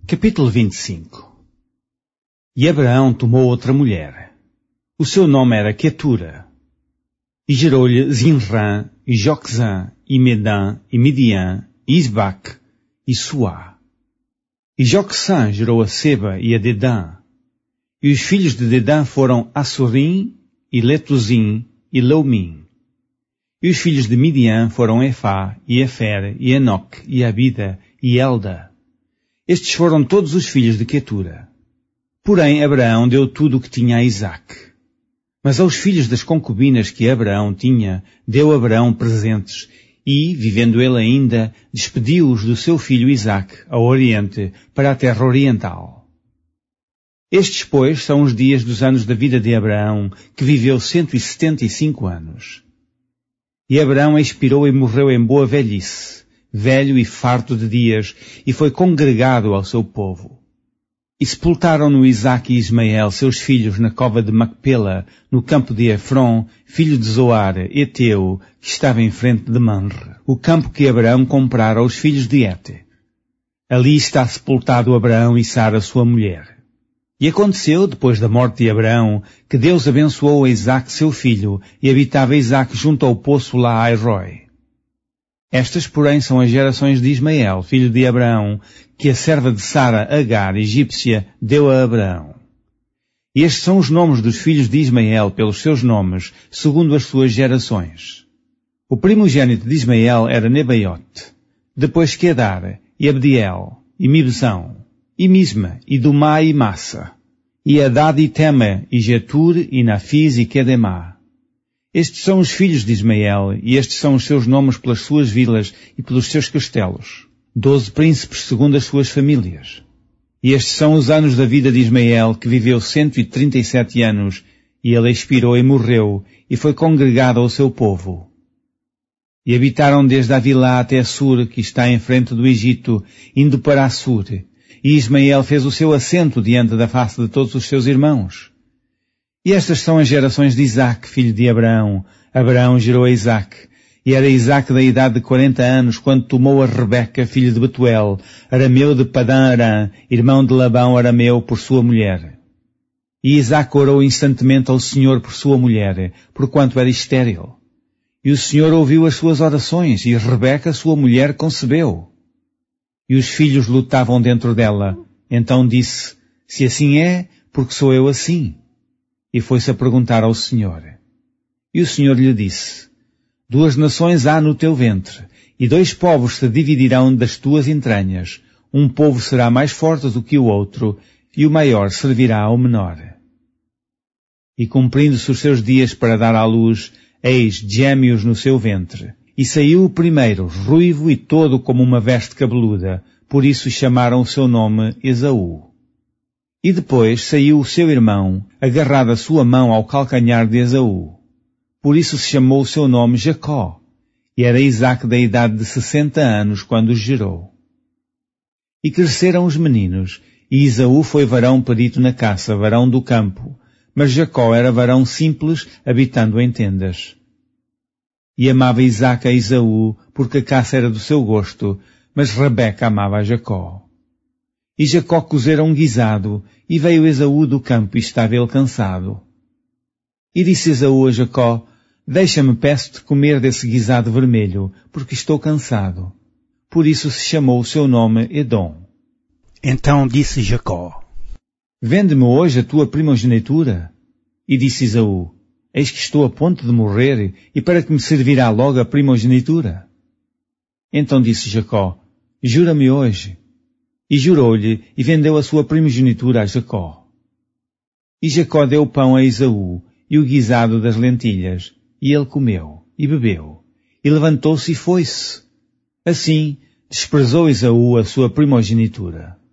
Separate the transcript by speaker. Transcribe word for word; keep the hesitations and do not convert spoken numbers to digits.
Speaker 1: Capítulo vinte e cinco. E Abraão tomou outra mulher. O seu nome era Quetura. E gerou-lhe Zinrã, e Joquezã, e Medã, e Midian, e Isbaque, e Suá. E Joquezã gerou a Seba e a Dedã. E os filhos de Dedã foram Assurim, e Letuzim, e Leumim. E os filhos de Midian foram Efá, e Efer, e Enoque, e Abida, e Elda. Estes foram todos os filhos de Quetura. Porém, Abraão deu tudo o que tinha a Isaque. Mas aos filhos das concubinas que Abraão tinha, deu Abraão presentes, e, vivendo ele ainda, despediu-os do seu filho Isaque, ao oriente, para a terra oriental. Estes, pois, são os dias dos anos da vida de Abraão, que viveu cento e setenta e cinco anos. E Abraão expirou e morreu em boa velhice, velho e farto de dias, e foi congregado ao seu povo. E sepultaram-no Isaque e Ismael, seus filhos, na cova de Macpela, no campo de Efron, filho de Zoar, Eteu, que estava em frente de Manre, o campo que Abraão comprara aos filhos de Hete. Ali está sepultado Abraão e Sara, sua mulher. E aconteceu, depois da morte de Abraão, que Deus abençoou a Isaque, seu filho, e habitava Isaque junto ao poço Laai-roi. Estas, porém, são as gerações de Ismael, filho de Abraão, que a serva de Sara, Agar, egípcia, deu a Abraão. E estes são os nomes dos filhos de Ismael pelos seus nomes, segundo as suas gerações. O primogênito de Ismael era Nebaiote, depois Quedar, e Abdiel, e Mibzão, e Misma, e Dumá, e Massa, e Hadad, e Tema, e Getur, e Nafis, e Quedemá. Estes são os filhos de Ismael, e estes são os seus nomes pelas suas vilas e pelos seus castelos. Doze príncipes segundo as suas famílias. E estes são os anos da vida de Ismael, que viveu cento e trinta e sete anos, e ele expirou e morreu, e foi congregado ao seu povo. E habitaram desde Avilá até Assur, que está em frente do Egito, indo para Assur. E Ismael fez o seu assento diante da face de todos os seus irmãos. E estas são as gerações de Isaque, filho de Abraão. Abraão gerou a Isaque. E era Isaque da idade de quarenta anos, quando tomou a Rebeca, filho de Betuel, arameu de Padã-Arã, irmão de Labão arameu, por sua mulher. E Isaque orou instantemente ao Senhor por sua mulher, porquanto era estéril. E o Senhor ouviu as suas orações, e Rebeca, sua mulher, concebeu. E os filhos lutavam dentro dela. Então disse, se assim é, porque sou eu assim? E foi-se a perguntar ao Senhor. E o Senhor lhe disse, duas nações há no teu ventre, e dois povos se dividirão das tuas entranhas. Um povo será mais forte do que o outro, e o maior servirá ao menor. E cumprindo-se os seus dias para dar à luz, eis gêmeos no seu ventre. E saiu o primeiro, ruivo e todo como uma veste cabeluda, por isso chamaram o seu nome Esaú. E depois saiu o seu irmão, agarrado a sua mão ao calcanhar de Esaú. Por isso se chamou o seu nome Jacó, e era Isaque da idade de sessenta anos quando os gerou. E cresceram os meninos, e Esaú foi varão perito na caça, varão do campo, mas Jacó era varão simples, habitando em tendas. E amava Isaque a Esaú, porque a caça era do seu gosto, mas Rebeca amava a Jacó. E Jacó cozera um guisado, e veio Esaú do campo, e estava ele cansado. E disse Esaú a Jacó, deixa-me, peço-te, comer desse guisado vermelho, porque estou cansado. Por isso se chamou o seu nome Edom.
Speaker 2: Então disse Jacó,
Speaker 1: vende-me hoje a tua primogenitura. E disse Esaú, eis que estou a ponto de morrer, e para que me servirá logo a primogenitura? Então disse Jacó, jura-me hoje. E jurou-lhe, e vendeu a sua primogenitura a Jacó. E Jacó deu o pão a Esaú, e o guisado das lentilhas, e ele comeu, e bebeu, e levantou-se e foi-se. Assim, desprezou Esaú a sua primogenitura.